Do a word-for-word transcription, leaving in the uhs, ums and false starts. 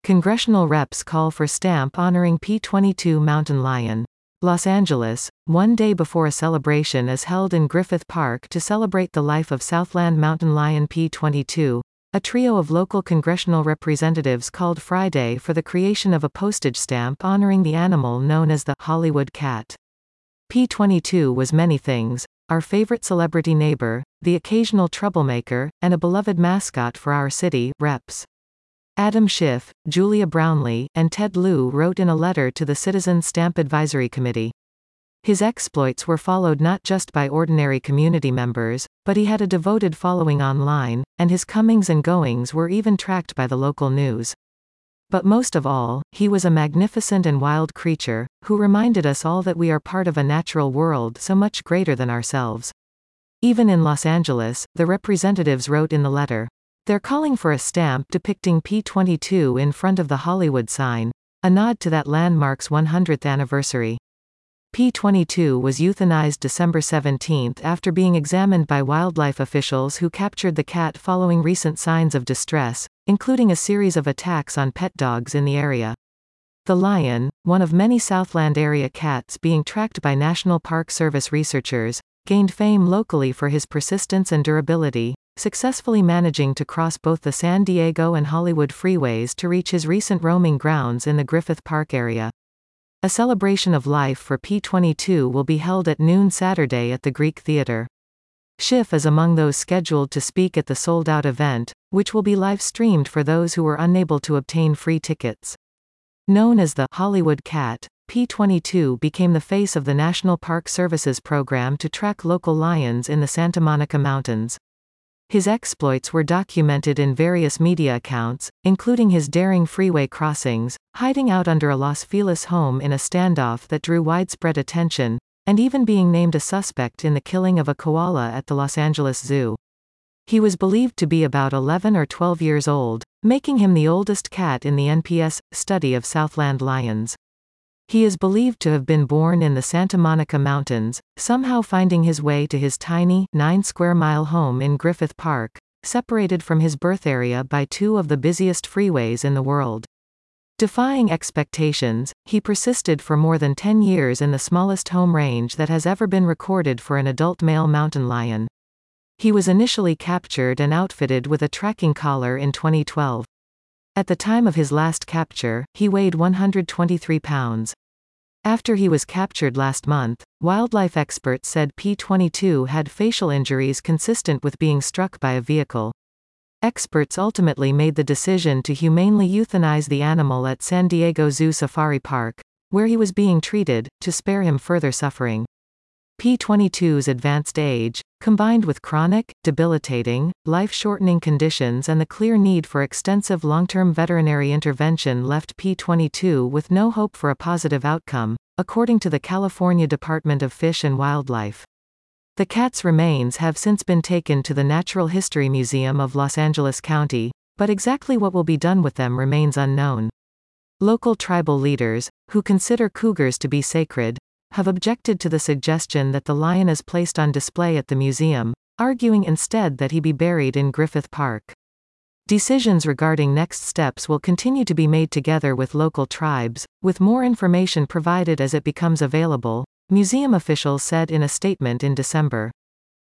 Congressional reps call for stamp honoring P twenty-two mountain lion. Los Angeles, one day before a celebration is held in Griffith Park to celebrate the life of Southland mountain lion P twenty-two. A trio of local congressional representatives called Friday for the creation of a postage stamp honoring the animal known as the Hollywood cat. P twenty-two was many things: our favorite celebrity neighbor, the occasional troublemaker, and a beloved mascot for our city, reps. Adam Schiff, Julia Brownlee, and Ted Lieu wrote in a letter to the Citizen Stamp Advisory Committee. His exploits were followed not just by ordinary community members, but he had a devoted following online, and his comings and goings were even tracked by the local news. But most of all, he was a magnificent and wild creature, who reminded us all that we are part of a natural world so much greater than ourselves. Even in Los Angeles, the representatives wrote in the letter, they're calling for a stamp depicting P twenty-two in front of the Hollywood sign, a nod to that landmark's one hundredth anniversary. P twenty-two was euthanized December seventeenth after being examined by wildlife officials who captured the cat following recent signs of distress, including a series of attacks on pet dogs in the area. The lion, one of many Southland area cats being tracked by National Park Service researchers, gained fame locally for his persistence and durability, successfully managing to cross both the San Diego and Hollywood freeways to reach his recent roaming grounds in the Griffith Park area. A celebration of life for P twenty-two will be held at noon Saturday at the Greek Theater. Schiff is among those scheduled to speak at the sold-out event, which will be live-streamed for those who were unable to obtain free tickets. Known as the Hollywood Cat, P twenty-two became the face of the National Park Service's program to track local lions in the Santa Monica Mountains. His exploits were documented in various media accounts, including his daring freeway crossings, hiding out under a Los Feliz home in a standoff that drew widespread attention, and even being named a suspect in the killing of a koala at the Los Angeles Zoo. He was believed to be about eleven or twelve years old, making him the oldest cat in the N P S study of Southland lions. He is believed to have been born in the Santa Monica Mountains, somehow finding his way to his tiny, nine-square-mile home in Griffith Park, separated from his birth area by two of the busiest freeways in the world. Defying expectations, he persisted for more than ten years in the smallest home range that has ever been recorded for an adult male mountain lion. He was initially captured and outfitted with a tracking collar in twenty twelve. At the time of his last capture, he weighed one hundred twenty-three pounds. After he was captured last month, wildlife experts said P twenty-two had facial injuries consistent with being struck by a vehicle. Experts ultimately made the decision to humanely euthanize the animal at San Diego Zoo Safari Park, where he was being treated, to spare him further suffering. P twenty-two's advanced age, combined with chronic, debilitating, life-shortening conditions and the clear need for extensive long-term veterinary intervention left P twenty-two with no hope for a positive outcome, according to the California Department of Fish and Wildlife. The cat's remains have since been taken to the Natural History Museum of Los Angeles County, but exactly what will be done with them remains unknown. Local tribal leaders, who consider cougars to be sacred, have objected to the suggestion that the lion is placed on display at the museum, arguing instead that he be buried in Griffith Park. Decisions regarding next steps will continue to be made together with local tribes, with more information provided as it becomes available, museum officials said in a statement in December.